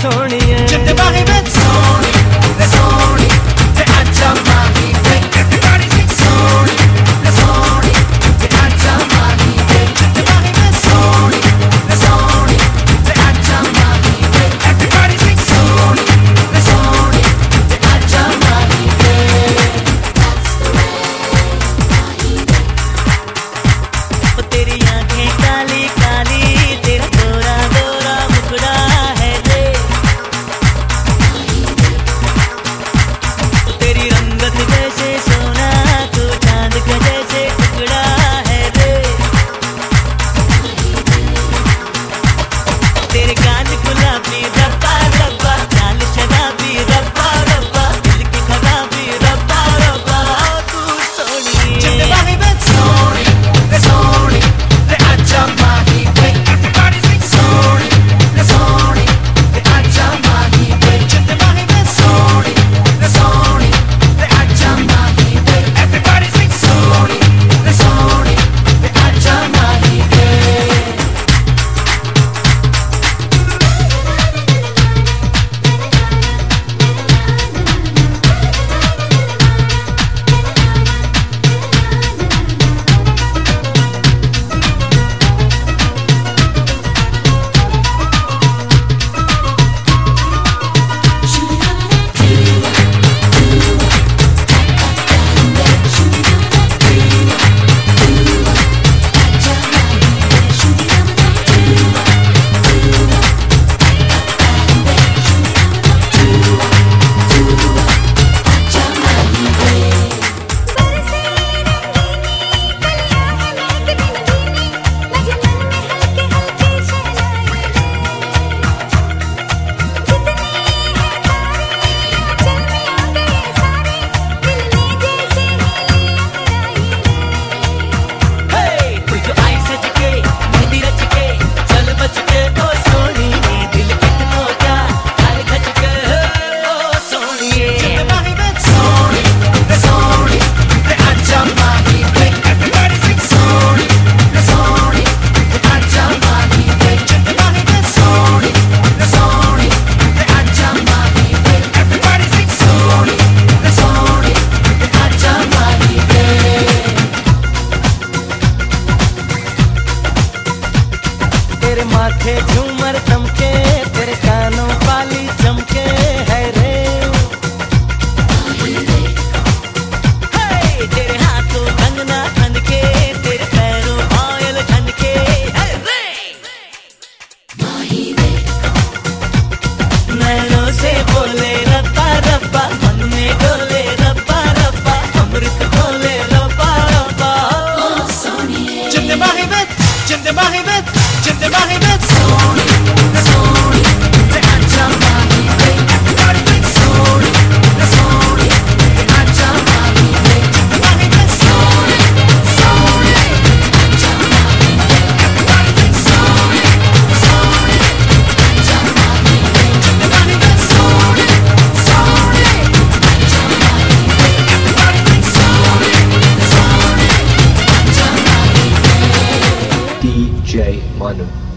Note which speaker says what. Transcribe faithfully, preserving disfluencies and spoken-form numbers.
Speaker 1: सोनिए
Speaker 2: जिंदे बाहे में सोनी ले सोनी ते आजा माही वे everybody sing सोनी ले सोनी ते आजा माही वे जिंदे बाहे में सोनी ले सोनी ते आजा माही वे everybody sing सोनी ले सोनी ते आजा माही वे
Speaker 3: That's the way माही वे
Speaker 1: ओ तेरी आंखें काली काली तेरा गोरा गोरा मुखड़ा है रे तेरी रंगत जैसे सोना तू चांद का जैसे टुकड़ा है रे तेरे गाल गुलाबी रब्बा रब्बा चाल शराबी रब्बा रब्बा दिल की खराबी रब्बा रब्बा तू सोनिए
Speaker 2: जिंदे बाहे में सोनी ले सोनी ते आजा माही वे everybody sing सोनी ले सोनी ते आजा माही वे जिंदे बाहे में सोनी ले सोनी ते आजा माही वे everybody sing सोनी ले सोनी ते आजा माही वे
Speaker 1: तेरे माथे झूमर चमके तेरे कानों वाली चमके है रे हे तेरे हाथों कंगना खनके तेरे पैरों पायल खनके है रे
Speaker 3: माही वे
Speaker 1: नैनों से बोले रब्बा रब्बा मन में डोले रब्बा रब्बा अमृत खोले रब्बा रब्बा
Speaker 3: ओ सोनिए
Speaker 2: जिंदे बाहे में जिंदे बाहे में जिंदे बाहे में सोनी ले सोनी ते आजा माही वे everybody sing सोनी ले सोनी ते आजा माही वे जिंदे बाहे में सोनी सोनी आजा माही वे everybody sing सोनी सोनी आजा माही वे जिंदे बाहे में सोनी सोनी आजा माही वे everybody sing सोनी सोनी आजा माही वे
Speaker 4: D J Manu.